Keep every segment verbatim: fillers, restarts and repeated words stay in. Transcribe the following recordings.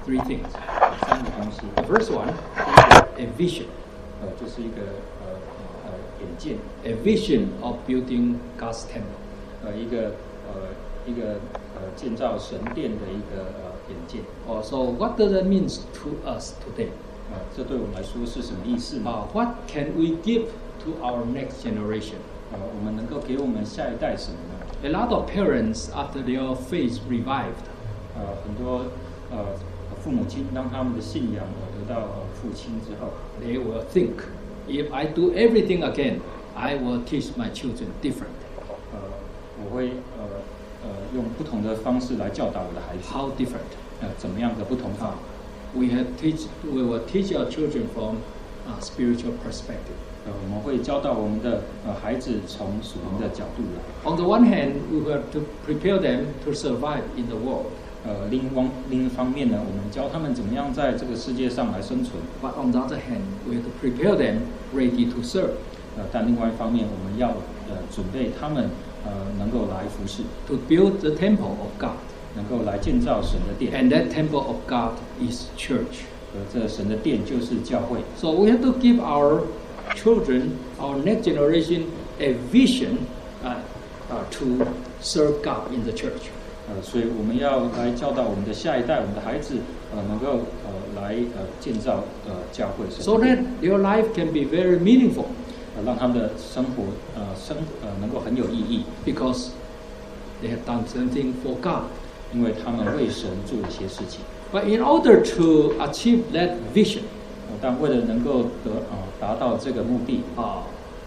three things. 三个东西。 The first one is a vision, 呃，就是一个呃呃眼见， a vision of building God's temple. 呃一个呃一个呃建造神殿的一个呃眼见。 Oh, so what does that mean to us today? 呃，这对我们来说是什么意思呢？ Uh, what can we give to our next generation? 呃，我们能够给我们下一代什么呢？ A lot of parents, after their faith revived, 呃，很多呃父母亲当他们的信仰呃得到呃复兴之后， they will think, if I do everything again, I will teach my children different. 呃，我会呃呃用不同的方式来教导我的孩子。 How different? 呃，怎么样的不同法？ We have teach, we will teach our children from a spiritual perspective. 呃，我们会教导我们的呃孩子从属灵的角度来。 On the one hand, we have to prepare them to survive in the world. 呃，另一方另一方面呢，我们教他们怎么样在这个世界上来生存。 But on the other hand, we have to prepare them ready to serve, 呃，但另外一方面，我们要呃准备他们呃能够来服侍， to build the temple of God. 能够来建造神的殿。 And that temple of God is church. 呃，这神的殿就是教会。 So we have to give our children, our next generation, a vision uh, uh, to serve God in the church. 呃，所以我们要来教导我们的下一代，我们的孩子，呃，能够呃来呃建造呃教会神 So 的殿， that their life can be very meaningful 呃，让他们的生活呃生呃能够很有意义， because they have done something for God. 因为他们为神做一些事情。 But in order to achieve that vision, 呃，但为了能够得呃达到这个目的， uh,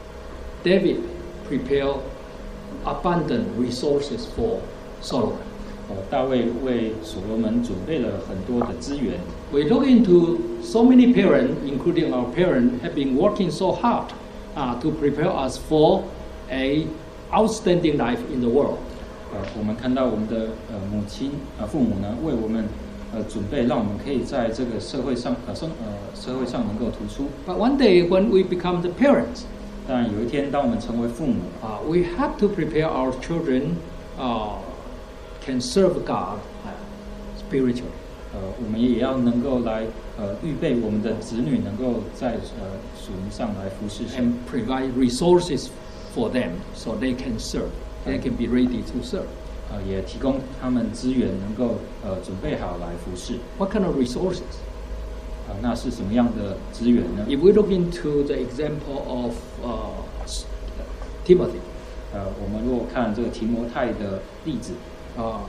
David prepared abundant resources for Solomon. 呃，大卫为所罗门准备了很多的资源。 We look into so many parents, including our parents, have been working so hard uh, to prepare us for a outstanding life in the world. 呃，我们看到我们的呃母亲呃父母呢，为我们呃准备，让我们可以在这个社会上呃生呃社会上能够突出。 But one day when we become the parents, 但有一天，当我们成为父母， uh, we have to prepare our children uh, can serve God uh, spiritually. 呃，我们也要能够来呃预备我们的子女能够在呃属灵上来服侍神， And provide resources for them so they can serve. They can be ready to serve. 呃，也提供他们资源，能够呃准备好来服侍。 What kind of resources? 啊、那是什么样的资源呢？ If we look into the example of uh, Timothy, 呃，我们如果看这个提摩太的例子， uh,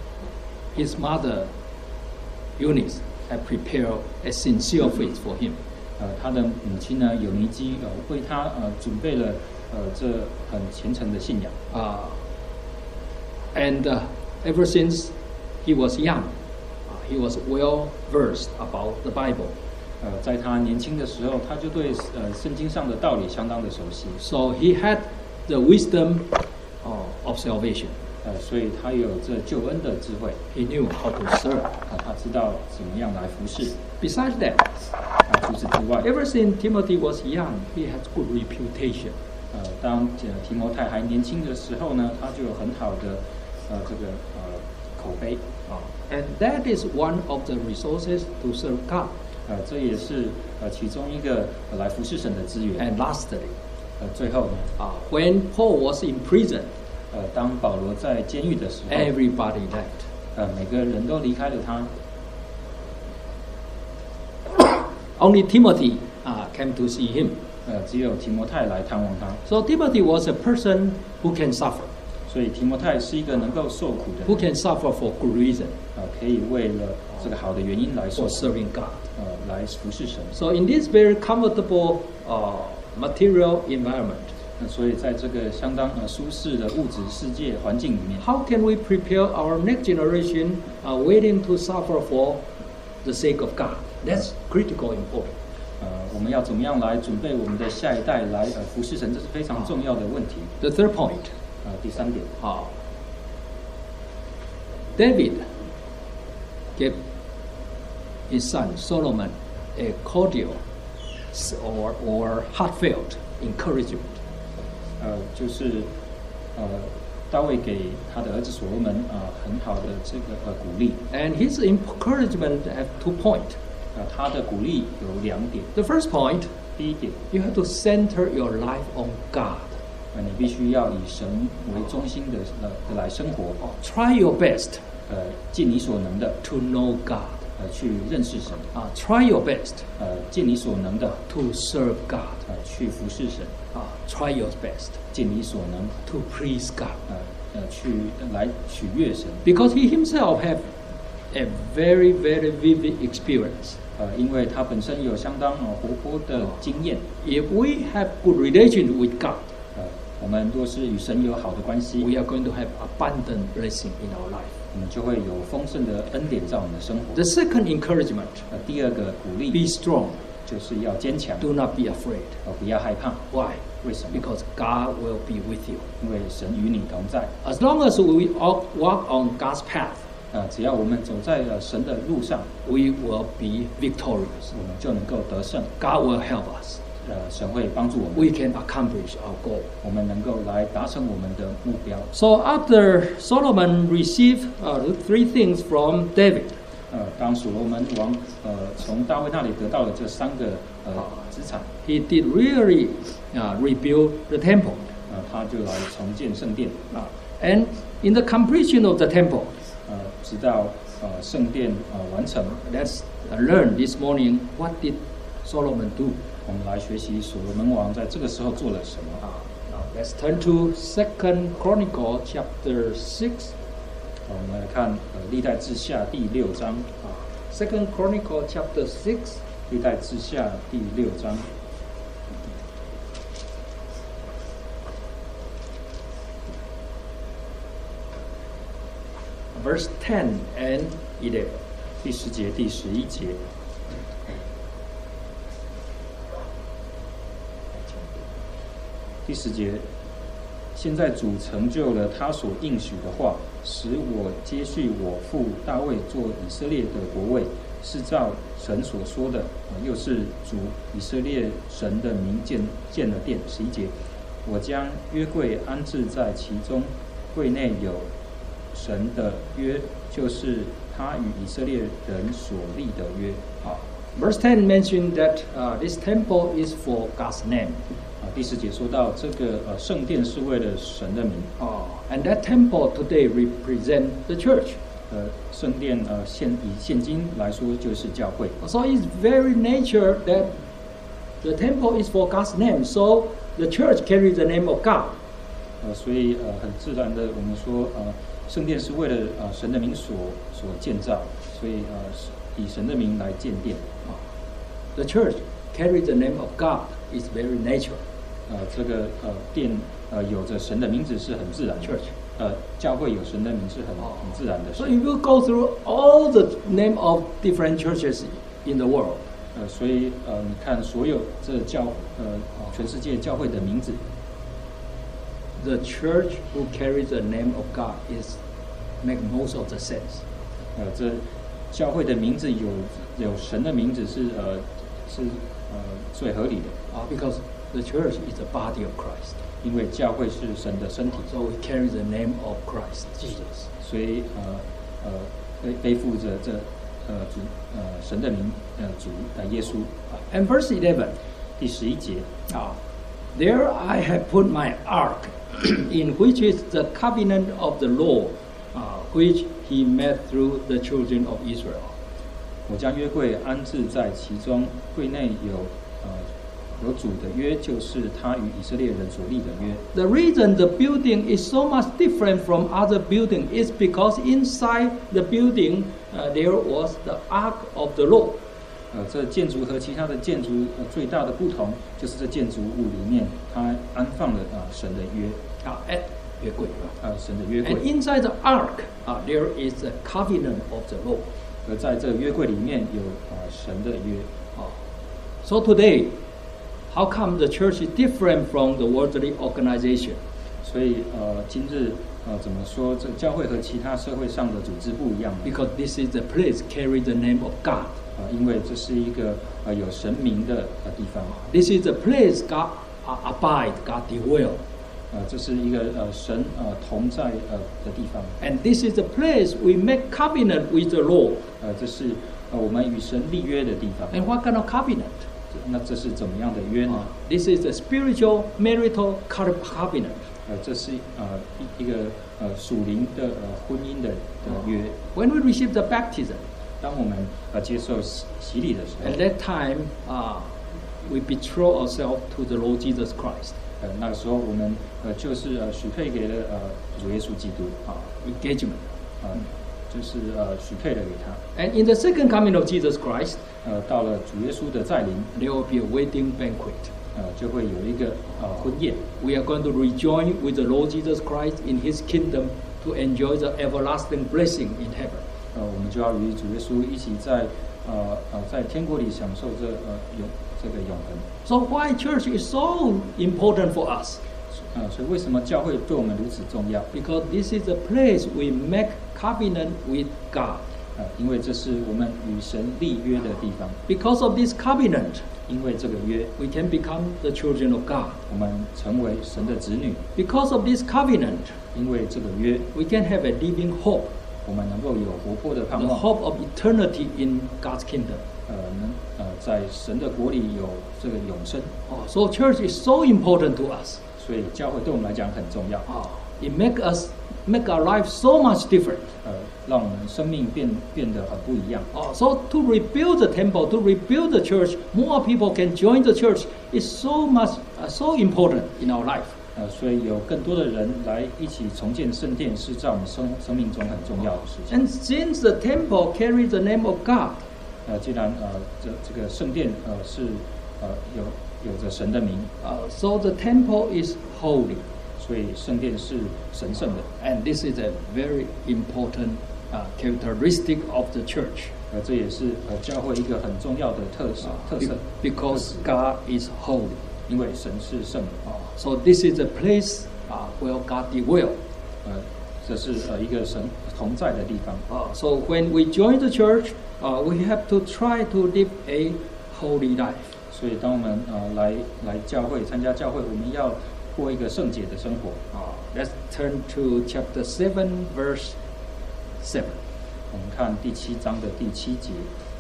his mother Eunice had prepared a sincere faith for him. 呃，他的母亲呢，有尼基呃为他呃准备了呃这很虔诚的信仰。 Uh, and uh, ever since he was young, uh, he was well versed about the Bible. 呃，在他年轻的时候，他就对呃圣经上的道理相当的熟悉。 So he had the wisdom uh, of salvation. 呃，所以他有这救恩的智慧。 He knew how to serve. 啊，他知道怎么样来服侍。 Besides that, 啊，除此之外， ever since Timothy was young, he has good reputation. 呃，当呃提摩太还年轻的时候呢，他就有很好的呃这个呃口碑。 Uh, and that is one of the resources to serve God. 呃，这也是呃其中一个、呃、来服侍神的资源。 And lastly, 呃，最后呢， uh, when Paul was in prison, 呃，当保罗在监狱的时候， everybody left. 呃，每个人都离开了他， Only Timothy uh, came to see him. 呃，只有提摩太来探望他。 So Timothy was a person who can suffer, 所以提摩太是一个能够受苦的 who 人， can suffer for good reason, 呃，可以为了这个好的原因来受 for 苦， serving God. 呃，来服侍神。 So in this very comfortable uh, material environment, 那所以在这个相当呃舒适的物质世界环境里面， how can we prepare our next generation uh, waiting to suffer for the sake of God? That's critical important. 呃，我们要怎么样来准备我们的下一代来呃服侍神？这是非常重要的问题。 The third point, 呃，第三点， uh, David gave his son Solomon a cordial or, or heartfelt encouragement. 呃，就是呃， 大卫给他的儿子所罗门啊、呃、很好的这个呃鼓励。 And his encouragement have two points. 啊、呃，他的鼓励有两点。 The first point, 第一点 you have to center your life on God. 啊、呃，你必须要以神为中心的呃的来生活。 Try your best. 呃，尽你所能的 to know God. 呃，去认识神。 啊、uh, ，try your best. 呃，尽你所能的 to serve God. 呃，去服侍神。 啊、uh, ，try your best. 尽你所能 to please God. 呃呃，去来取悦神。 Because he himself have a very very vivid experience. 呃，因为他本身有相当呃活泼的经验。 If we have good relation with God, 呃，我们若是与神有好的关系 we are going to have abundant blessing in our life. 我们就会有丰盛的恩典在我们的生活。 The second encouragement, 呃，第二个鼓励 be strong. 就是要坚强， Do not be afraid. 呃，不要害怕。 Why? 为什么？ Because God will be with you. 因为神与你同在。 As long as we all walk on God's path, 呃，只要我们走在呃神的路上， we will be victorious. 我们就能够得胜。 God will help us. 呃，神会帮助我们， We can accomplish our goal. 我们能够来达成我们的目标。 So after Solomon received uh, the three things from David, 呃，当所罗门王呃从大卫那里得到了这三个呃资产， he did really uh, rebuild the temple. 呃，他就来重建圣殿。 Uh, and in the completion of the temple, 呃，直到呃圣殿呃完成。 let's uh, learn this morning what did Solomon do. 我们来学习所罗门王在这个时候做了什么。 Uh, now let's turn to Second Chronicle chapter six. 我们来看呃历代志下第六章。 Uh, Second Chronicle chapter six. 历代志下第六章。 Verse ten and eleven. 第十节、第十一节。第十节，现在主成就了他所应许的话，使我接续我父大卫做以色列的国位，是照神所说的，呃、又是主以色列神的名建建了殿。十一节，我将约柜安置在其中，柜内有神的约，就是他与以色列人所立的约。好。 Verse ten mentioned that uh, this temple is for God's name. 啊，第十节说到这个呃圣殿是为了神的名。 Uh, and that temple today represents the church. 呃，圣殿呃现以现今来说就是教会。 So it's very nature that the temple is for God's name. So the church carries the name of God. 呃，所以呃很自然的我们说呃圣殿是为了呃神的名所所建造，所以呃以神的名来建殿。 The church carries the name of God is very natural. 呃，这个呃殿呃有着神的名字是很自然的。 Church. 呃，教会有神的名是很很自然的事。 So if you go through all the name of different churches in the world, 呃，所以呃，你看所有这教呃全世界教会的名字， the church who carries the name of God is make most of the sense. 呃，这教会的名字有有神的名字是呃是呃最合理的。 Uh, because the church is the body of Christ. 因为教会是神的身体， So we carry the name of Christ Jesus. 所以呃呃背背负着这呃主呃神的名呃主呃耶稣。 And verse eleven. 第十一节， Uh, there I have put my ark, in which is the covenant of the law, uh, which he made through the children of Israel. 我将约柜安置在其中，柜内有呃有主的约，就是他与以色列人所立的约。 The reason the building is so much different from other buildings is because inside the building uh, there was the ark of the law. 呃，这建筑和其他的建筑呃最大的不同，就是这建筑物里面它安放了啊、呃、神的约， Uh, at 约柜. 呃神的约 And 柜。 inside the ark, uh, there is the covenant of the law. 而在这个约柜里面有啊、呃、神的约。 Uh, so today, how come the church is different from the worldly organization? 所以呃，今日呃怎么说，这教会和其他社会上的组织不一样呢？ Because this is the place carry the name of God. 啊、呃，因为这是一个呃有神明的呃地方。 This is the place God uh, abide, God dwell. 呃，这是一个呃神呃同在呃的地方。 And this is the place we make covenant with the Lord. 呃，这是呃我们与神立约的地方。 And what kind of covenant? 那这是怎么样的约呢？ Uh, this is a spiritual marital co- covenant. 呃，这是呃一一个呃属灵的呃婚姻的的约。 When we receive the baptism, 当我们呃接受洗洗礼的时候 at，that time uh, we betroth ourselves to the Lord Jesus Christ. 呃那个时候我们呃就是呃许配给了呃主耶稣基督啊， Engagement. 呃就是呃许配了给他。 And in the second coming of Jesus Christ, 呃，到了主耶稣的再临， there will be a wedding banquet. 呃，就会有一个呃婚宴。 We are going to rejoin with the Lord Jesus Christ in His kingdom to enjoy the everlasting blessing in heaven. 呃，我们就要与主耶稣一起在呃呃在天国里享受这呃永这个永恒。 So why church is so important for us? 呃，所以为什么教会对我们如此重要？ Because this is the place we make covenant with God. 呃，因为这是我们与神立约的地方。 Because of this covenant, 因为这个约， we can become the children of God. 我们成为神的子女。 Because of this covenant, 因为这个约， we can have a living hope, 我们能够有活泼的 the 盼望。 hope of eternity in God's kingdom. 呃，能呃在神的国里有这个永生。 Oh, so church is so important to us. 所以教会对我们来讲很重要。 Oh, it make us make our life so much different. 呃，让我们生命变变得很不一样。 Oh, so to rebuild the temple, to rebuild the church, more people can join the church is so much uh, so important in our life. 呃，所以有更多的人来一起重建圣殿，是在我们生生命中很重要的事情。 And since the temple carries the name of God, 呃，既然呃这这个圣殿呃是呃有有着神的名， uh, so the temple is holy. 所以圣殿是神圣的。 And this is a very important uh, characteristic of the church. 呃，这也是呃教会一个很重要的特色 Uh, 特 be- 色， because God is holy. 因为神是圣的。 Uh, so this is a place uh, where God dwells. 呃，这是呃一个神同在的地方。 Uh, so when we join the church, uh, we have to try to live a holy life. 所以当我们呃来来教会参加教会，我们要过一个圣洁的生活。 Uh, let's turn to chapter seven, verse seven. 我们看第七章的第七节。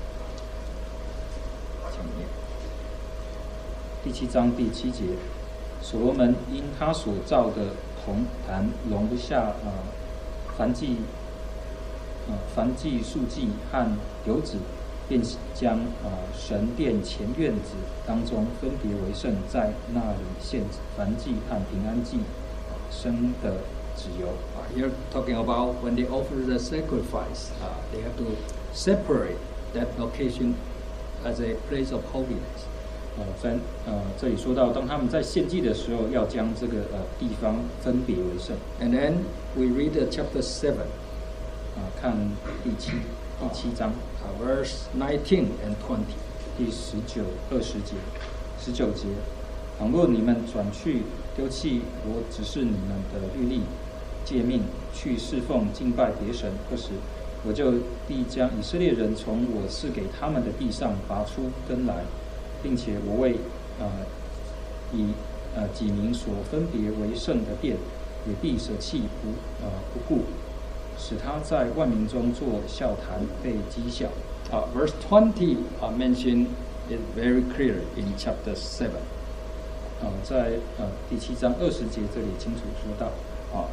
第七章第七节，所罗门因他所造的铜坛容不下呃燔祭呃燔祭素祭和油脂，便将呃神殿前院子当中分别为圣，在那里献燔祭和平安祭呃生的脂油。 Uh, here talking about when they offer the sacrifice, uh, they have to separate that location as a place of holiness. 呃，在呃这里说到，当他们在献祭的时候，要将这个呃地方分别为圣。 And then we read uh, chapter seven, 啊、看第七第七章 uh, verse nineteen and twenty. 第十九、二十节、十九节。倘若你们转去丢弃我指示你们的律例诫命，去侍奉敬拜别神，或时，我就必将以色列人从我赐给他们的地上拔出根来，并且我为呃以呃己民所分别为圣的殿，也必舍弃不呃不顾，使他在万民中做笑谈，被讥笑。 Uh, verse twenty uh, mentioned it very clear in chapter seven. 呃，在呃第七章二十节这里清楚说到，啊、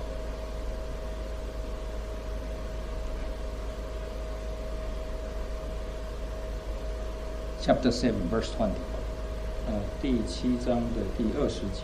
Chapter seven, verse twenty. 呃第七章的第二十节。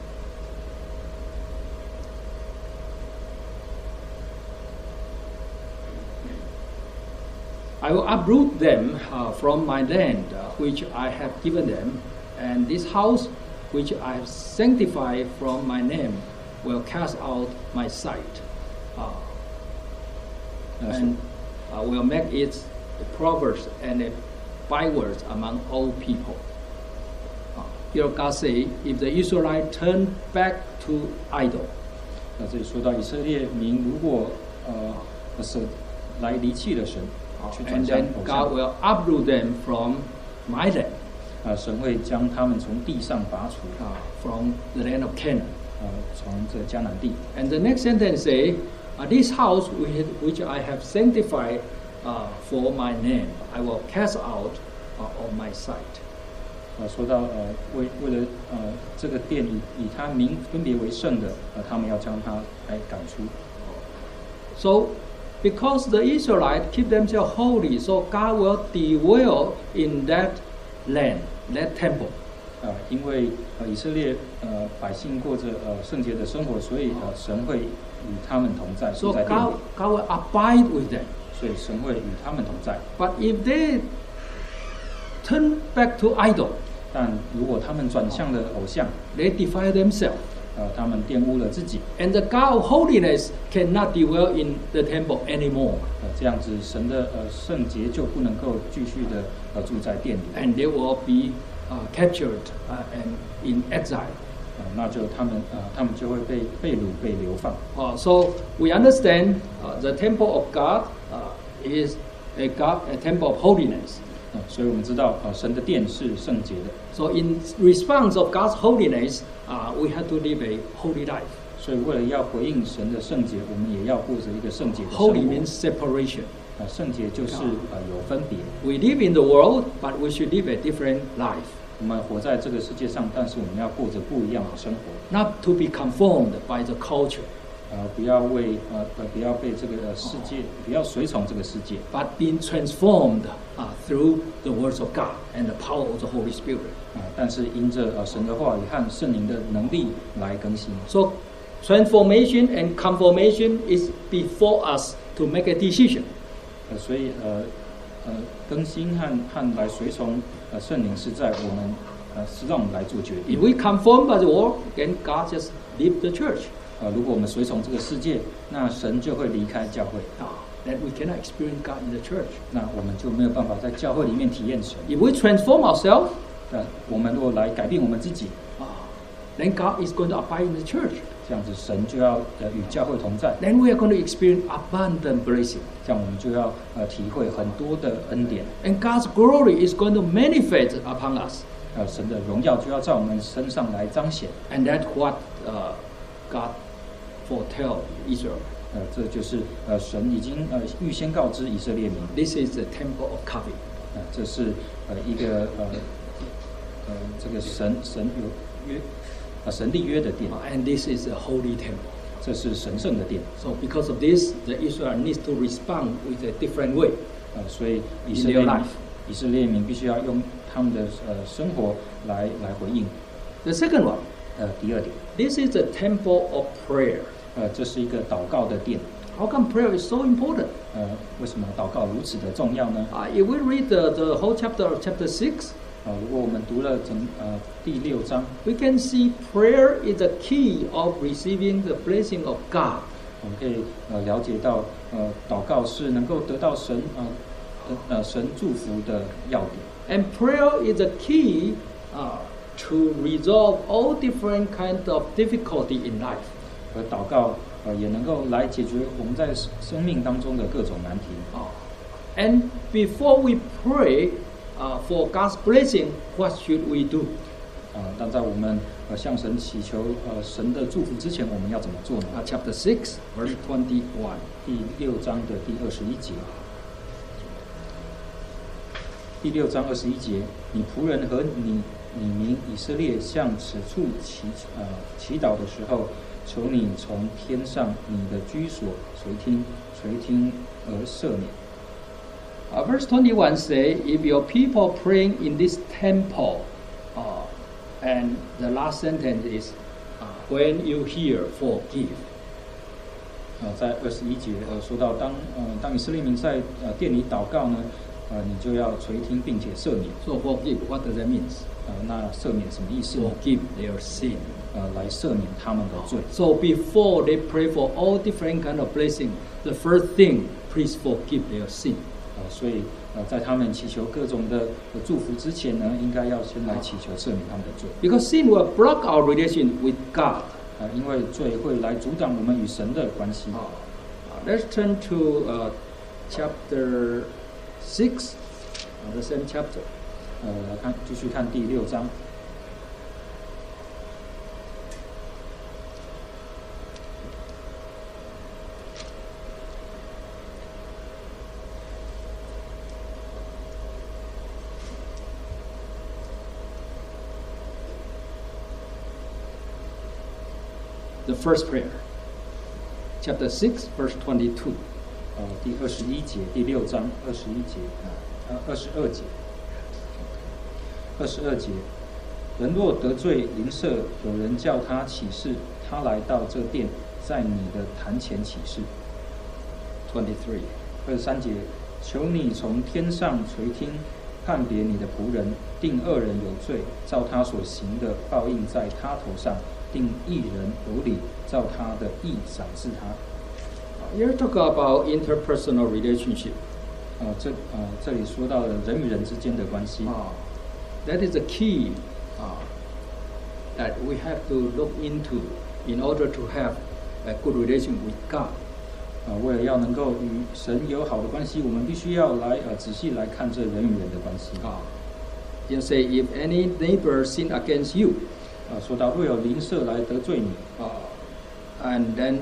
I will uproot them uh, from my land, uh, which I have given them, and this house, which I have sanctified from my name, will cast out my sight, uh, 呃是 and uh, will make it a proverb and a byword among all people. Uh, here God say, if the Israelites turn back to idol, 那这里说到以色列民如果呃是来离弃了神， uh, 去转 and 向 then 偶 God 像， will uproot them from my land, 啊、神会将他们从地上拔除， uh, from the land of Canaan. 呃从这迦南地。 And the next sentence say, uh, this house which, which I have sanctified uh, for my name, I will cast out uh, of my sight. 呃，说到呃为为了呃这个殿以以他名分别为圣的，呃他们要将他来赶出。 So, because the Israelites keep themselves holy, so God will dwell in that land, that temple. 呃，因为呃以色列呃百姓过着呃圣洁的生活，所以呃神会与他们同在， So 住在殿里 God,。God will abide with them. 所以神会与他们同在。 But if they turn back to idol, 但如果他们转向了偶像， they defile themselves. 呃，他们玷污了自己， And the God of holiness cannot dwell in the temple anymore. 呃，这样子神的呃圣洁就不能够继续的呃住在殿里， And they will be uh, captured uh, and in exile. 呃，那就他们呃他们就会被被掳被流放。 Uh, so we understand uh, the temple of God uh, is a God, a temple of holiness. 呃，所以我们知道呃神的殿是圣洁的， So in response of God's holiness, uh, we have to live a holy life. 所以为了要回应神的圣洁，我们也要过着一个圣洁的生活。 Holy means separation. 呃，圣洁就是呃有分别。 We live in the world, but we should live a different life. 我们活在这个世界上，但是我们要过着不一样的生活， Not to be conformed by the culture, 呃，不要为呃呃不要被这个呃世界，不要随从这个世界， but being transformed uh, through the words of God and the power of the Holy Spirit. 啊、但是因着呃神的话语和圣灵的能力来更新。 So transformation and conformation is before us to make a decision. 呃，所以呃呃更新和和来随从呃圣灵是在我们呃是让我们来做决 If 定。 we conform by the world, then God just leave the church. 呃，如果我们随从这个世界，那神就会离开教会， Uh, then we cannot experience God in the church. 那我们就没有办法在教会里面体验神。 If we transform ourselves, 那我们如果来改变我们自己， uh, then God is going to abide in the church. 这样子神就要呃与教会同在， Then we are going to experience abundant blessing. 这样我们就要呃体会很多的恩典， And God's glory is going to manifest upon us. 呃神的荣耀就要在我们身上来彰显。 And that's what uh, God foretell Israel. 呃，这就是呃神已经呃预先告知以色列民， This is the temple of covenant. 呃这是呃一个呃呃这个神神有约呃神立约的殿， Uh, and this is a holy temple. 这是神圣的殿。 So because of this, the Israel needs to respond with a different way. 呃，所以以 In 色列 their 民 life. 以色列民必须要用他们的呃生活来来回应。 The second one, 呃，第二点， this is the temple of prayer. 呃，这是一个祷告的殿。 How come prayer is so important? 呃，为什么祷告如此的重要呢？ Uh, if we read the, the whole chapter of chapter six, 啊、如果我们读了整呃第六章， we can see prayer is the key of receiving the blessing of God. 我们可以呃了解到，呃，祷告是能够得到神呃呃呃神祝福的要点。 And prayer is the key uh, to resolve all different kinds of difficulty in life. 而祷告呃也能够来解决我们在生命当中的各种难题。 Uh, and before we pray uh, for God's blessing, what should we do? 啊、但在我们呃向神祈求呃神的祝福之前，我们要怎么做呢？ Uh, chapter six, verse twenty-one. 第六章的第二十一节。第六章二十一节，你仆人和你你民以色列向此处祈呃祈祷的时候，求你从天上你的居所垂听垂听而赦免。 Uh, verse twenty-one say, if your people praying in this temple, uh, and the last sentence is, uh, when you hear, forgive. 呃，在二十一节呃说到当呃当以色列民在呃殿里祷告呢，呃你就要垂听并且赦免。 So forgive, what does that mean? 呃，那赦免什么意思呢？ Forgive their sin. 呃，来赦免他们的罪。 So before they pray for all different kind of blessing, the first thing, please forgive their sin. 呃，所以呃，在他们祈求各种的的祝福之前呢，应该要先来祈求赦免他们的罪。 Because sin will block our relation with God. 啊、因为罪会来阻挡我们与神的关系。 Uh, let's turn to uh, chapter six, uh, the same chapter. 呃，来看，继续看第六章。 the first prayer. Chapter six, verse twenty-two. 呃，第二十一节，第六章二十一节，呃，二十二节，二十二节，人若得罪邻舍，有人叫他起誓，他来到这殿，在你的坛前起誓。 twenty-three. 二十三节，求你从天上垂听，判别你的仆人，定恶人有罪，照他所行的报应在他头上；定义人有理，照他的义赏赐他。 Here talk about interpersonal relationship. 呃，这呃这里说到了人与人之间的关系。 Uh, that is the key uh, that we have to look into in order to have a good relation with God. 啊，为了要能够与神有好的关系，我们必须要来呃仔细来看这人与人的关系。 啊 You say if any neighbor sin against you, 啊，说到若有邻舍来得罪你， uh, and then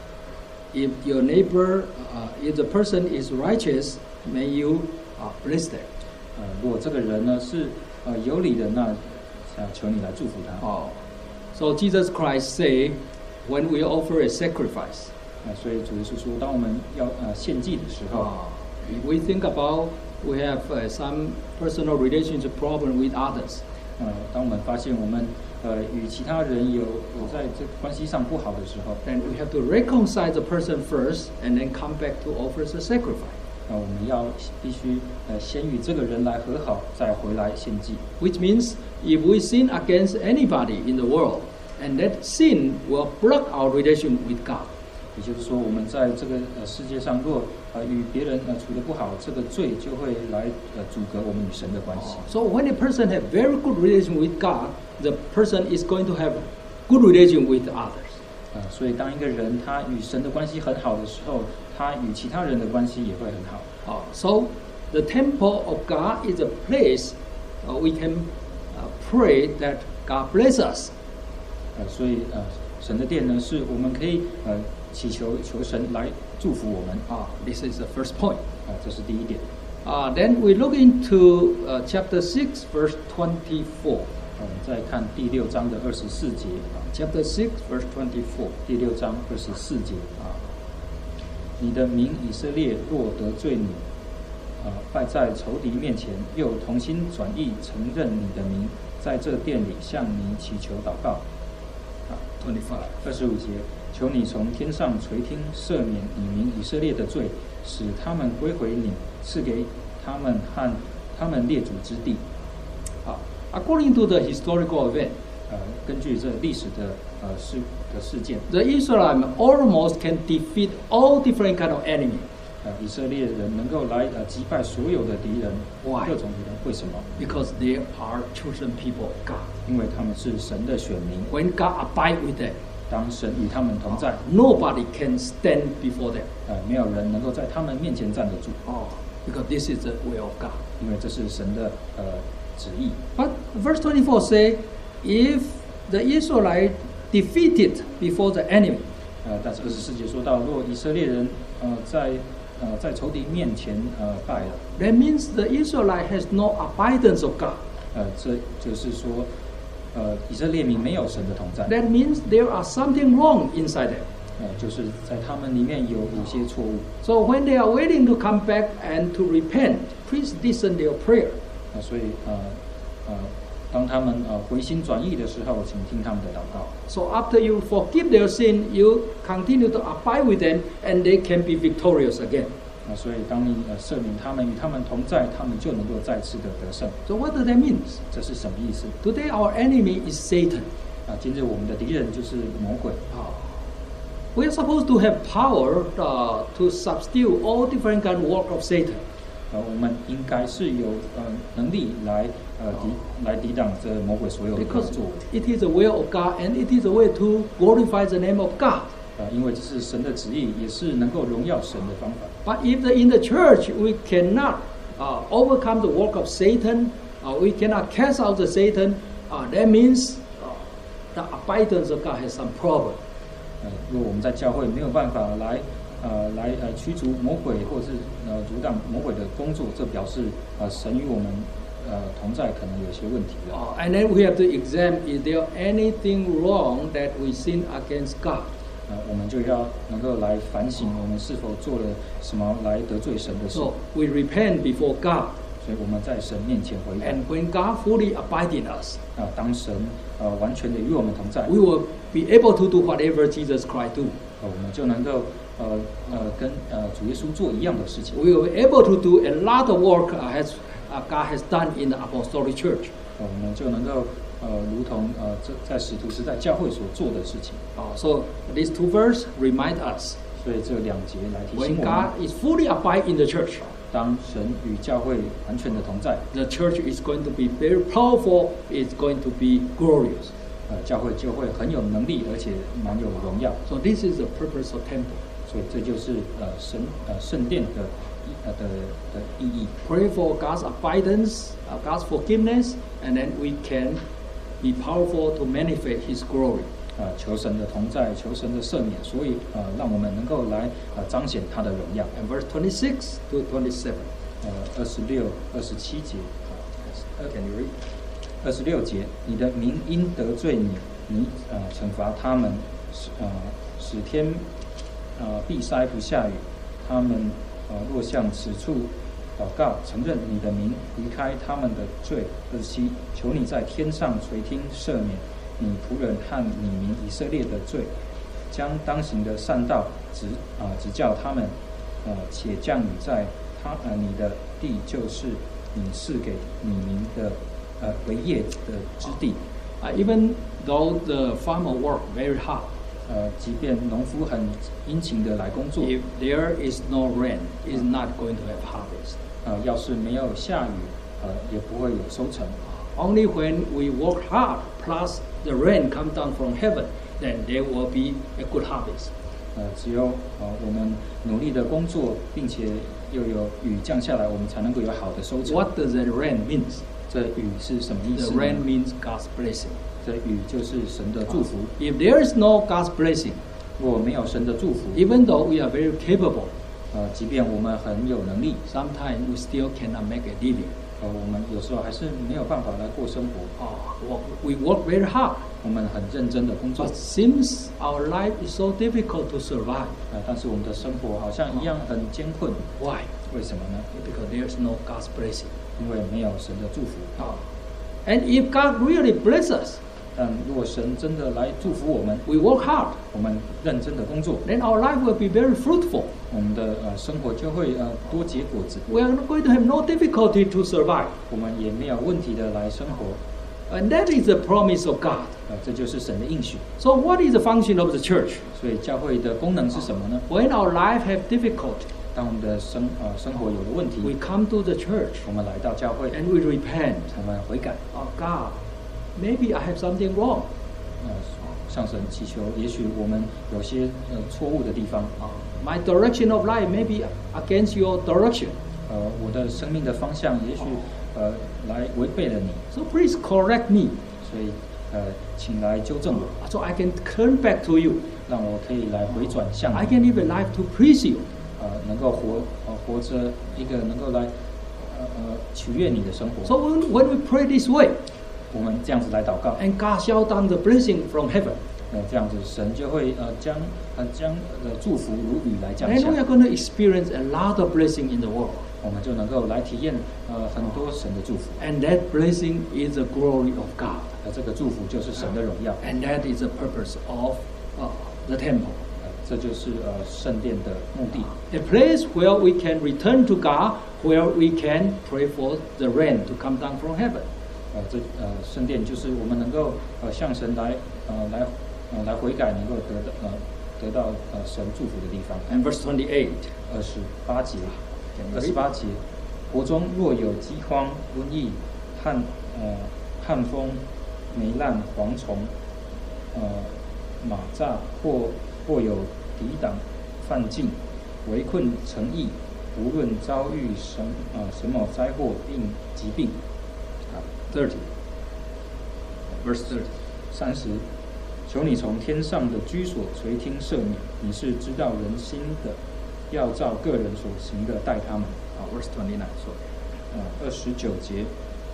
if your neighbor, uh, if the person is righteous, may you uh, bless them. 呃，如果这个人呢是呃有理的，那啊求你来祝福他。 Oh, so Jesus Christ say, when we offer a sacrifice, 啊，所以主耶稣说，当我们要呃献祭的时候， uh, if we think about we have uh, some personal relationship problem with others, 呃，当我们发现我们呃与其他人有有在这关系上不好的时候， then we have to reconcile the person first and then come back to offer the sacrifice. 那我们要必须呃先与这个人来和好，再回来献祭。 Which means if we sin against anybody in the world, and that sin will block our relation with God. 也就是说，我们在这个呃世界上，若呃与别人呃处得不好，这个罪就会来呃阻隔我们与神的关系。 So when a person have very good relation with God, the person is going to have good relation with others. 呃，所以当一个人他与神的关系很好的时候，他与其他人的关系也会很好。 Uh, so the temple of God is a place uh, we can uh, pray that God bless us. 呃，所以呃，神的殿呢，是我们可以呃祈求求神来祝福我们。 Uh, this is the first point. 啊、这是第一点。 Uh, then we look into uh, chapter six, verse twenty-four. 我们再看第六章的二十四节。 Chapter six, verse twenty-four. 第六章二十四节啊，你的民以色列若得罪你，啊，败在仇敌面前，又同心转意承认你的名，在这殿里向你祈求祷告。啊， twenty-five. 二十五节，求你从天上垂听，赦免你民以色列的罪，使他们归回你，赐给他们和他们列祖之地。 Uh, according to the historical event, 呃，根据这历史的呃事的事件， the Israelites almost can defeat all different kind of enemy. 呃，以色列人能够来呃击败所有的敌人， Why? 各种敌人，为什么？ Because they are chosen people of God. 因为他们是神的选民， When God abide with them, 当神与他们同在， nobody can stand before them. 呃，没有人能够在他们面前站得住， Oh, because this is the will of God. 因为这是神的呃旨意。 But verse twenty-four say, if the Israelites defeated before the enemy, 呃，但是二十四节说到，若以色列人呃在呃在仇敌面前呃败了， that means the Israelite has no abidance of God. 呃，这就是说，呃，以色列民没有神的同在， That means there are something wrong inside them. 呃，就是在他们里面有有些错误。 So when they are willing to come back and to repent, please listen their prayer. 呃，所以呃呃，当他们呃回心转意的时候，请听他们的祷告。 So after you forgive their sin, you continue to abide with them, and they can be victorious again. 啊、所以当你呃赦免他们，与他们同在，他们就能够再次的得胜。 So what does that mean? 这是什么意思？ Today our enemy is Satan. 啊，今日我们的敌人就是魔鬼。 Uh, we are supposed to have power uh, to subdue all different kind of work of Satan. 呃，我们应该是有呃能力来呃抵来抵挡这魔鬼所有的 Because 作为。 it is the will of God, and it is a way to glorify the name of God. 呃，因为这是神的旨意，也是能够荣耀神的方法。 But if the, in the church we cannot uh, overcome the work of Satan, uh, we cannot cast out the Satan, uh, that means uh, the abidance of God has some problem. 呃，如果我们在教会没有办法来呃来呃驱逐魔鬼，或者是呃阻挡魔鬼的工作，这表示呃神与我们呃同在可能有些问题了。 Uh, and then we have to examine, is there anything wrong that we sin against God? 呃，我们就要能够来反省，我们是否做了什么来得罪神的事。 So we repent before God. 所以我们在神面前悔改。 And when God fully abides in us, 啊，当神呃完全的与我们同在， we will be able to do whatever Jesus Christ do. 呃，我们就能够呃呃跟呃主耶稣做一样的事情。 We will be able to do a lot of work uh, has, uh, God has done in the apostolic church. 呃，我们就能够呃如同呃这在使徒时代教会所做的事情。 Uh, so these two verses remind us, 所以这两节来提醒 when 我们， God is fully abide in the church, 当神与教会完全的同在， the church is going to be very powerful, it's going to be glorious. 呃，教会就会很有能力，而且蛮有荣耀。 So this is the purpose of temple. 所以这就是呃神呃圣殿的呃的的意义。 Pray for God's abundance, uh, God's forgiveness, and then we can be powerful to manifest His glory. 呃，求神的同在，求神的赦免，所以呃，让我们能够来呃彰显他的荣耀。 And verse twenty-six to twenty-seven. 呃，二十六、二十七节， Uh, can you read? 二十六节，你的民因得罪你，你呃惩罚他们，使呃使天呃闭塞不下雨，他们呃若向此处祷告，承认你的名，离开他们的罪。二十七，求你在天上垂听赦免你仆人和你民以色列的罪，将当行的善道指啊、呃、指教他们，呃且降雨在他呃你的地，就是你赐给你民的呃为业的之地。 Uh, even though the farmer work very hard, 呃，即便农夫很殷勤的来工作， if there is no rain, is not going to have harvest. 呃，要是没有下雨，呃，也不会有收成。 Only when we work hard, plus the rain come down from heaven, then there will be a good harvest. 呃，只有呃我们努力的工作，并且又有雨降下来，我们才能够有好的收成。 What does that rain mean? 这雨是什么意 The 思呢？ rain means God's blessing. 这雨就是神的祝福。 If there is no God's blessing, 如果没有神的祝福， even though we are very capable, 呃，即便我们很有能力， sometimes we still cannot make a living. 呃，我们有时候还是没有办法来过生活。 Oh, we work very hard, 我们很认真的工作， but seems our life is so difficult to survive. 呃，但是我们的生活好像一样很艰困。 Why? 为什么呢？ Because there is no God's blessing. 因为没有神的祝福。 Oh. And if God really bless us, 但如果神真的来祝福我们， we work hard, 我们认真的工作， then our life will be very fruitful. 我们的呃生活就会呃多结果子， We are going to have no difficulty to survive. 我们也没有问题的来生活。 And that is the promise of God. 呃，这就是神的应许。 So what is the function of the church? 所以教会的功能是什么呢？ When our life have difficulty, 当我们的生呃生活有了问题， we come to the church 我们来到教会， and we repent. 我们悔改， Oh God, maybe I have something wrong. 呃，向神祈求，也许我们有些呃错误的地方， Uh, my direction of life may be against your direction. 呃，我的生命的方向也许呃来违背了你， So please correct me 所以呃，请来纠正我， so I can turn back to you. 让我可以来回转向 I 你， can live a life to please you. 呃，能够活呃活着一个能够来呃呃取悦你的生活。 So when, when we pray this way, 我们这样子来祷告， and God shall down the blessing from heaven, 呃，这样子神就会呃将呃将呃祝福如雨来降 then 下 we，are going to experience a lot of blessing in the world. 我们就能够来体验呃很多神的祝福。 And that blessing is the glory of God. 呃，这个祝福就是神的荣耀， And that is the purpose of uh, the temple. 呃，这就是呃圣殿的目的。 A place where we can return to God, where we can pray for the rain to come down from heaven. 呃，这呃圣殿就是我们能够呃向神来呃来呃来悔改，能够得到呃得到呃神祝福的地方。 And verse twenty-eight. 二十八节，二十八节，国中若有饥荒、瘟疫、旱呃旱风、霉烂、蝗虫、呃马蚱，或或有抵挡犯境、围困城邑，无论遭遇什呃什么灾祸并疾病。 thirty. Verse thirty. 三十，求你从天上的居所垂听赦免，你是知道人心的，要照个人所行的待他们。 Uh, verse twenty-nine. Sorry. 呃，二十九节，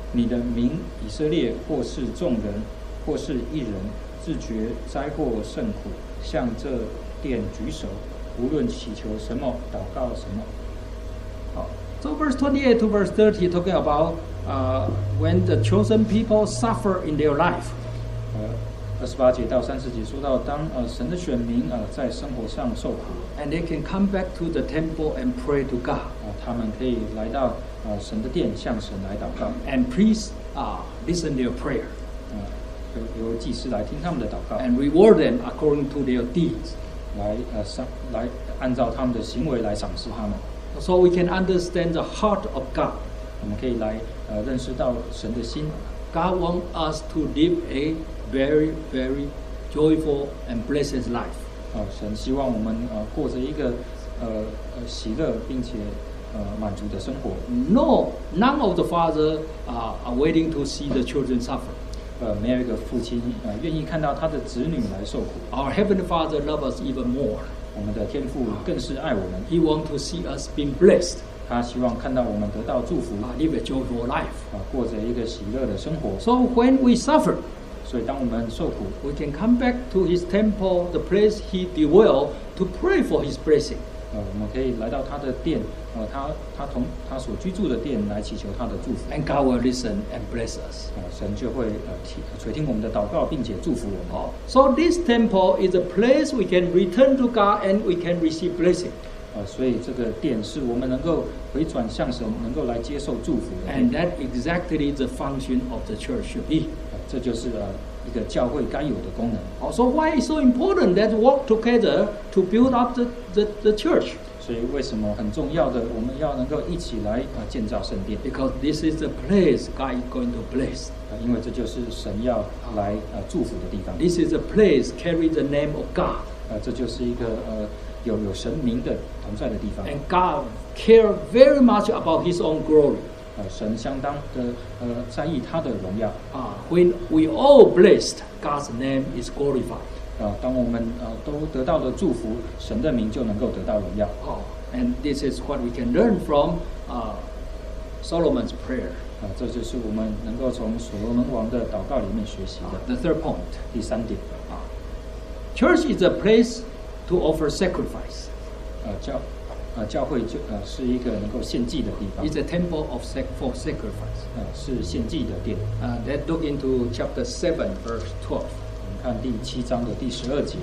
你的民以色列，或是众人，或是一人，自觉灾祸甚苦，向这殿举手，无论祈求什么，祷告什么。 好 So verse twenty-eight to verse thirty talking about uh, when the chosen people suffer in their life. 呃，二十八节到三十节说到，当呃神的选民呃在生活上受苦， And they can come back to the temple and pray to God. 啊、他们可以来到呃神的殿，向神来祷告， And priests uh, listen their prayer 呃，由由祭司来听他们的祷告， and reward them according to their deeds. 来呃赏来按照他们的行为来赏识他们。 So we can understand the heart of God. 我们可以来呃认识到神的心。 God wants us to live a very, very joyful and blessed life. 啊、神希望我们呃过着一个呃呃喜乐并且呃满足的生活。 No, none of the fathers uh, are waiting to see the children suffer. 呃，没有一个父亲呃愿意看到他的子女来受苦。 Our Heavenly Father loves us even more. 我们的天父更是爱我们， He wants to see us being blessed, 他希望看到我们得到祝福， uh, live a joyful life. 啊、过着一个喜乐的生活。 So when we suffer, 所以当我们受苦， we can come back to His temple, the place He dwells, to pray for His blessing. 呃，我们可以来到他的殿，呃，他他同他所居住的殿来祈求他的祝福。 And God will listen and bless us. 啊、神就会呃听垂听我们的祷告，并且祝福我们。 Oh, so this temple is a place we can return to God and we can receive blessing. 呃，所以这个殿是我们能够回转向神，能够来接受祝福的殿。 And that exactly the function of the church should be. 呃这就是呃一个教会该有的功能。 Also, why it's so important that we work together to build up the, the, the church? 所以为什么很重要的，我们要能够一起来呃建造圣殿？ Because this is the place God is going to bless. 呃，因为这就是神要来呃祝福的地方。 This is a place carry the name of God. 呃，这就是一个呃有有神明的同在的地方。 And God care very much about His own glory. 呃，神相当的呃在意他的荣耀。 Uh, when we all blessed, God's name is glorified. 啊、当我们呃都得到了祝福，神的名就能够得到荣耀。 Oh, and this is what we can learn from uh, Solomon's prayer. 啊、这就是我们能够从所罗门王的祷告里面学习 Uh, 的。 the third point. 第三点， Uh, church is a place to offer sacrifice. 呃教呃教会就呃是一个能够献祭的地方， It's a temple of sac- for sacrifice. 呃是献祭的殿。 Uh, let's look into chapter seven, verse twelve. 我们看第七章的第十二节，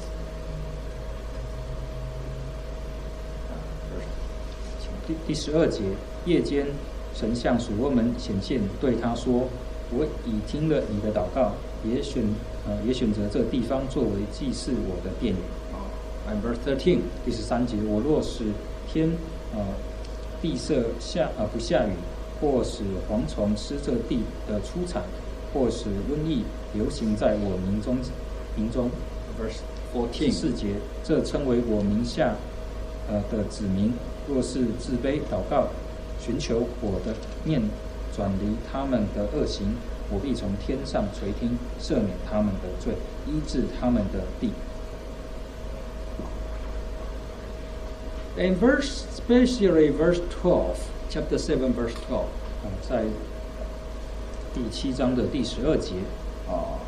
第第十二节，夜间神向所罗门显现，对他说：“我已听了你的祷告，也选呃也选择这地方作为祭祀我的殿宇。” Uh, and verse thirteen. 第十三节，我若使天呃地色下呃不下雨，或使蝗虫吃这地的出产，或使瘟疫流行在我民中民中。 Verse 第 fourteen. 四节，这称为我名下呃的子民，若是自卑祷告，寻求我的面，转离他们的恶行，我必从天上垂听，赦免他们的罪，医治他们的地。 In verse, especially verse twelve, chapter seven, verse twelve. 啊、在第七章的第十二节， Uh,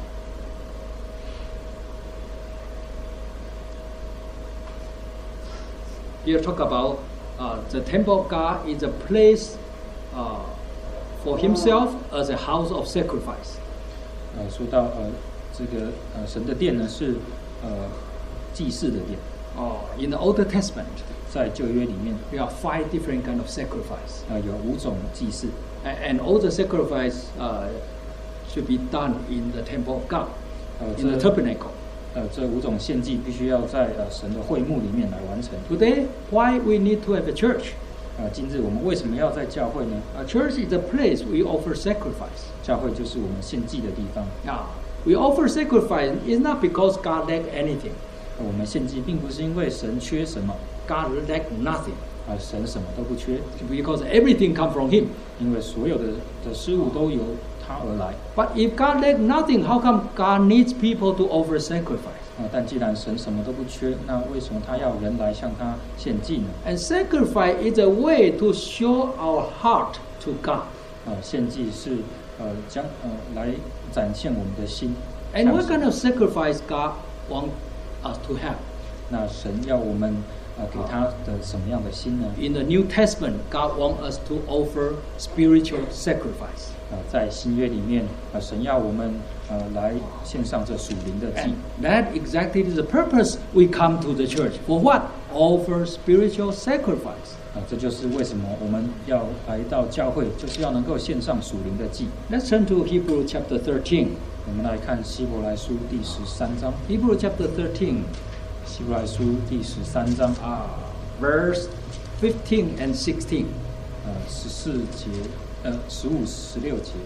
here talk about uh, the temple of God is a place uh, for Himself as a house of sacrifice. 呃，说到呃这个呃神的殿呢是呃祭祀的殿， Uh, in the Old Testament, 在旧约里面 there are five different kind of sacrifice, 呃有五种祭祀， and, and all the sacrifice uh, should be done in the temple of God, 呃 in the 这 tabernacle. 呃这五种献祭必须要在呃神的会幕里面来完成。 Today, why we need to have a church? 啊，今日我们为什么要在教会呢？ A church is a place we offer sacrifice. 教会就是我们献祭的地方。 Yeah, we offer sacrifice is not because God lack anything. 呃我们献祭并不是因为神缺什么， God lack nothing 啊，神什么都不缺， because everything comes from Him. 因为所有的的事物都由他而来。 But if God lack nothing, how come God needs people to offer sacrifice? 啊，但既然神什么都不缺，那为什么他要人来向他献祭呢？ And sacrifice is a way to show our heart to God. 啊， 呃献祭是呃将呃来展现我们的心。 And what kind of sacrifice God wants us to have? 那神要我们呃给他的什么样的心呢？ In the New Testament, God wants us to offer spiritual sacrifice. 呃，在新约里面，呃，神要我们呃来献上这属灵的祭。 And that exactly is the purpose we come to the church. For what? Offer spiritual sacrifice. 啊，这就是为什么我们要来到教会，就是要能够献上属灵的祭。 Let's turn to Hebrew chapter thirteen. 我们来看希伯来书第十三章。 Hebrew chapter thirteen, 希伯来书第十三章 uh, verse fifteen and sixteen. 呃十四节，呃十五、十六节。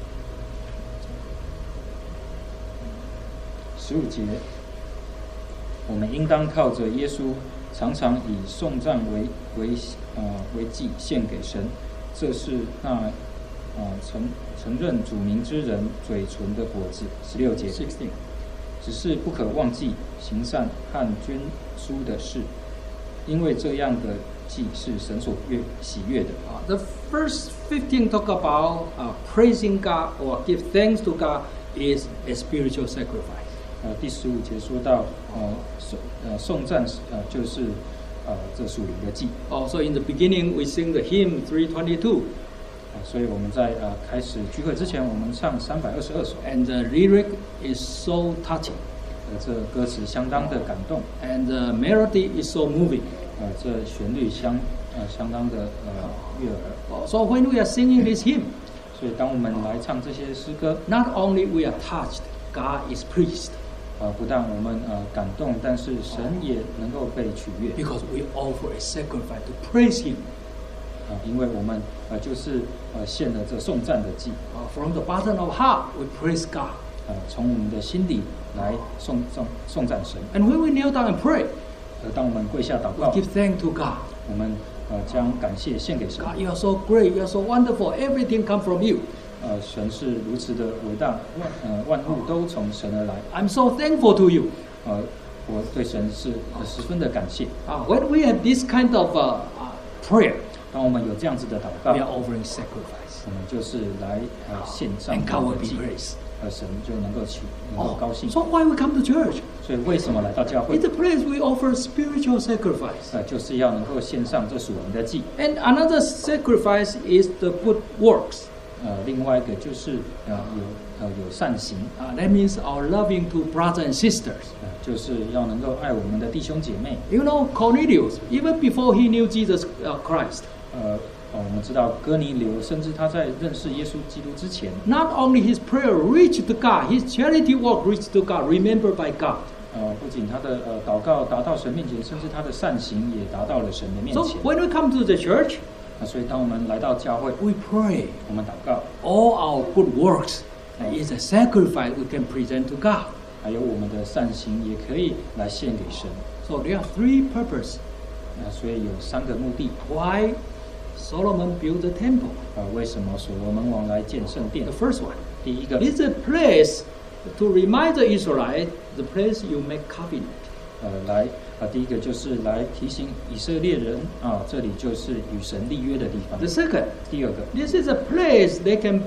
十五节，我们应当靠着耶稣，常常以颂赞为为呃为祭献给神，这是那呃承承认主名之人嘴唇的果子。十六节， sixteen. 只是不可忘记行善和捐书的事，因为这样的祭是神所悦喜悦的。 Uh, the first fifteen talk about uh, praising God or give thanks to God is a spiritual sacrifice. 呃，第十五节说到，呃，颂呃颂赞，呃，就是呃这属灵的祭。 Also, in the beginning, we sing the hymn three twenty-two, 啊，所以我们在呃开始聚会之前，我们唱三百二十二首， and the lyric is so touching, 呃，这歌词相当的感动， and the melody is so moving. 呃，这旋律相呃相当的呃悦耳。 Oh, so when we are singing this hymn, 所以当我们来唱这些诗歌， not only we are touched, God is pleased 呃，不但我们呃感动，但是神也能够被取悦， because we offer a sacrifice to praise Him. 啊、因为我们呃就是呃献了这颂赞的祭， Uh, from the bottom of heart, we praise God. 呃，从我们的心底来颂颂颂赞神。 And when we kneel down and pray, 呃，当我们跪下祷 we 告， give thanks to God. 我们呃将感谢献给神。 God, you are so great, you are so wonderful, everything comes from you. 呃，神是如此的伟大，万呃万物都从神而来。 I'm so thankful to you. 呃，我对神是呃十分的感谢。 Uh, when we have this kind of uh, uh, prayer, 当我们有这样子的祷告， we are offering sacrifice. 我们就是来呃献上 And God 我 will 们的 be 祭， praised. 呃，神就能够起能够高兴。 So why we come to church? 所以为什么来到教会 It's？a place we offer spiritual sacrifice. 呃，就是要能够献上这属灵的祭。 And another sacrifice is the good works. 呃，另外一个就是呃有呃有善行， Uh, that means our loving to brothers and sisters. 呃，就是要能够爱我们的弟兄姐妹。 You know, Cornelius, even before he knew Jesus uh, Christ, 呃。哦，我们知道哥尼流，甚至他在认识耶稣基督之前， not only his prayer reached to God, his charity work reached to God, remembered by God. 呃，不仅他的呃祷告达到神面前，甚至他的善行也达到了神的面 So 前。 when we come to the church, 啊，所以当我们来到教会， we pray. 我们祷告， All our good works is a sacrifice we can present to God. 还有我们的善行也可以来献给神。 So there are three purposes 那所以有三个目的。 why Solomon built the temple. 呃，为什么所罗门王来建圣殿 The？first one 第一个， is a place to remind the Israelites the place you make covenant. 呃，来啊，第一个就是来提醒以色列人啊，这里就是与神立约的地方 The。second, 第二个， this is a place they can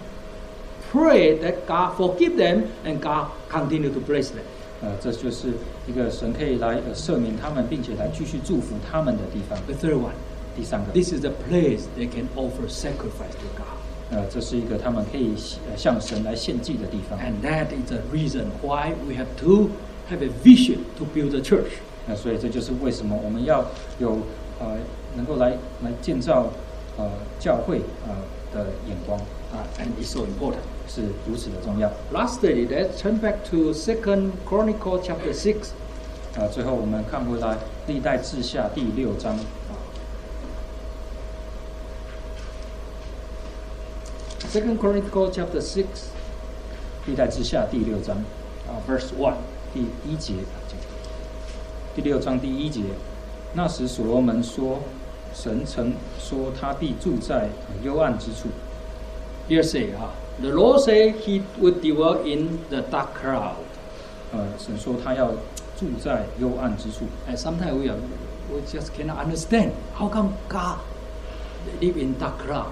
pray that God forgive them and God continue to bless them. 呃，这就是一个神可以来呃赦免他们，并且来继续祝福他们的地方。 The third one, 第三个， this is the place they can offer sacrifice to God. 呃，这是一个他们可以呃向神来献祭的地方。 And that is the reason why we have to have a vision to build a church. 那所以这就是为什么我们要有呃能够来来建造呃教会呃的眼光， Uh, and it's so important. 是如此的重要。 Lastly, let's turn back to Second Chronicle chapter six. 呃，最后我们看回来历代志下第六章， Second Chronicle chapter six, 历代志下第六章 uh, verse one. 第一节，第六章第一节，那时所罗门说，神曾说他必住在呃幽暗之处。 Here say, uh, the Lord said He would dwell in the dark cloud. 呃，神说他要住在幽暗之处。 And sometimes we are, we just cannot understand how come God live in dark cloud.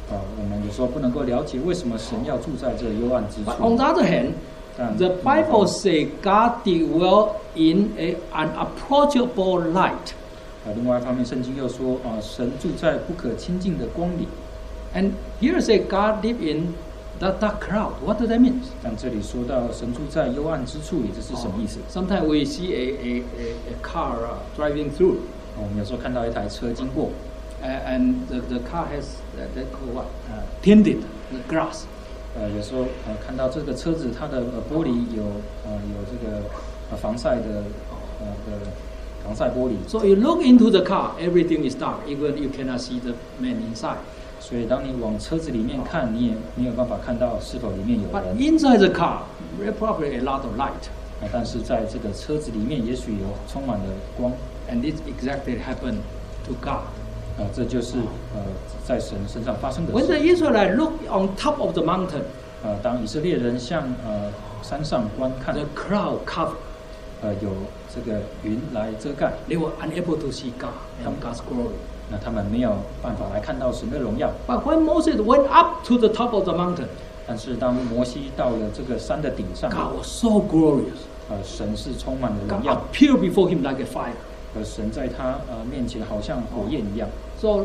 啊，我们有时候不能够了解为什么神要住在这幽暗之 But 处。 on the other hand, 但 the Bible says God dwell in a unapproachable light. 啊，另外一方面，圣经又说啊，神住在不可亲近的光里。 And here say God live in the dark cloud. What does that mean? 但这里说到神住在幽暗之处里，这是什么意思？ Sometimes we see a, a, a, a car uh, driving through, 啊，我们有时候看到一台车经过， uh, and the, the car has uh, that called what? Uh, tinted the glass. 呃，有时候呃看到这个车子它的呃玻璃有呃有这个呃防晒的呃的防晒玻璃， So you look into the car, everything is dark, even you cannot see the man inside. 所以当你往车子里面看，你也没有办法看到是否里面有 But 人。 inside the car, very probably a lot of light. 啊，但是在这个车子里面，也许有充满了光。 And this exactly happened to God. 啊，这就是呃在神身上发生的 When the 事。 Israelites look on top of the mountain, 呃，当以色列人向呃山上观看， the cloud covered. 呃有这个云来遮盖， They were unable to see God and God's glory. 那他们没有办法来看到神的荣耀。 But when Moses went up to the top of the mountain, 但是当摩西到了这个山的顶上， God was so glorious. 呃，神是充满了 God 荣耀， appeared before him like a fire. 而神在他呃面前好像火焰一样。 So,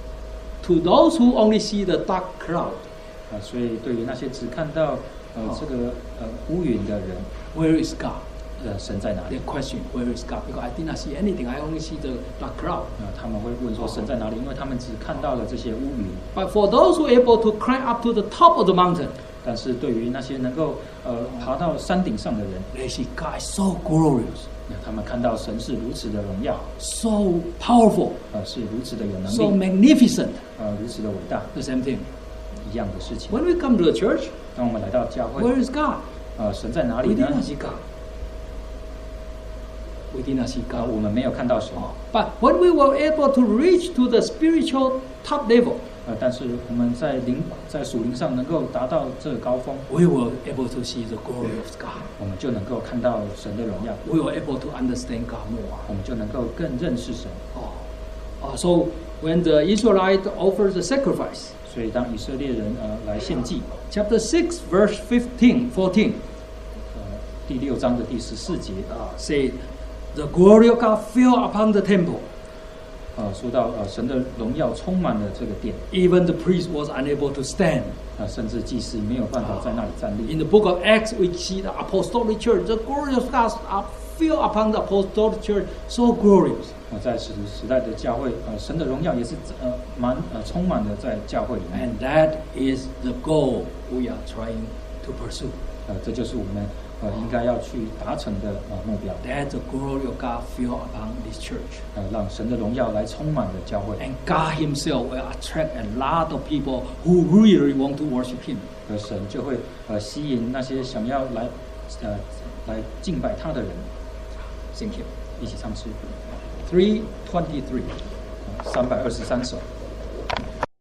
to those who only see the dark cloud, 啊、所以对于那些只看到呃这个呃乌云的人， where is God? 呃，神在哪里 They？ question, where is God? Because I did not see anything. I only see the dark cloud. 啊、他们会问说神在哪里？因为他们只看到了这些乌云。 But for those who are able to climb up to the top of the mountain, 但是对于那些能够呃爬到山顶上的人， they see God is so glorious, 那他们看到神是如此的荣耀， so powerful, 呃，是如此的有能 so 力， magnificent. 呃，如此的伟大， The same thing. 一样的事情。 When we come to the church, 当我们来到教会， where is God? 呃，神在哪里 We 呢 did？not see God. We did not see 啊， God. 我们没有看到神。 But when we were able to reach to the spiritual top level, 呃，但是我们在灵在属灵上能够达到这个高峰， we were able to see the glory of God. 我们就能够看到神的荣耀， We were able to understand God more. 我们就能够更认识神。 Oh. Uh, so when the Israelite offers the sacrifice, 所以当以色列人呃来献祭， chapter six, verse fifteen, fourteen, 呃，第六章的第十四节， uh, say, the glory of God fell upon the temple. 呃，说到呃神的荣耀充满了这个殿， Even the priest was unable to stand. 啊、甚至祭司没有办法在那里站立。 In the book of Acts, we see the apostolic church. The glory of God uh, fell upon the apostolic church, so glorious. 呃，在时时代的教会，呃，神的荣耀也是呃满呃充满了在教会里面。 And that is the goal we are trying to pursue. 呃，这就是我们呃应该要去达成的呃目标。 That the glory of God fell upon this church. 呃，让神的荣耀来充满了教会。 And God Himself will attract a lot of people who really want to worship Him. 而神就会呃吸引那些想要来呃来敬拜他的人， Thank you. 一起唱诗。 three twenty-three. 三百二十三首。